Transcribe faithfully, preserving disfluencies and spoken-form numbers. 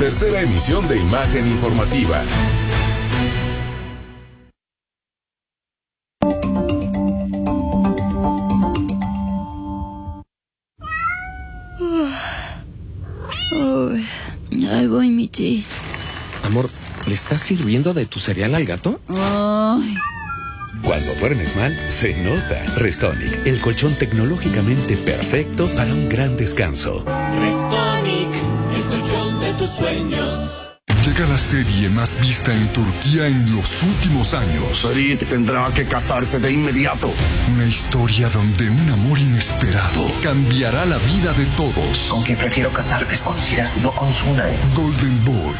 Tercera emisión de Imagen Informativa. Uy, ahí voy, Michi. Amor, ¿le estás sirviendo de tu cereal al gato? Ay. Cuando duermes mal, se nota. Restonic, el colchón tecnológicamente perfecto para un gran descanso. Restonic, el colchón de tus sueños. Llega la serie más vista en Turquía en los últimos años. Ferit tendrá que casarse de inmediato. Una historia donde un amor inesperado cambiará la vida de todos. Con quien prefiero casarme es con Siraz, no con Sunay. Golden Boy,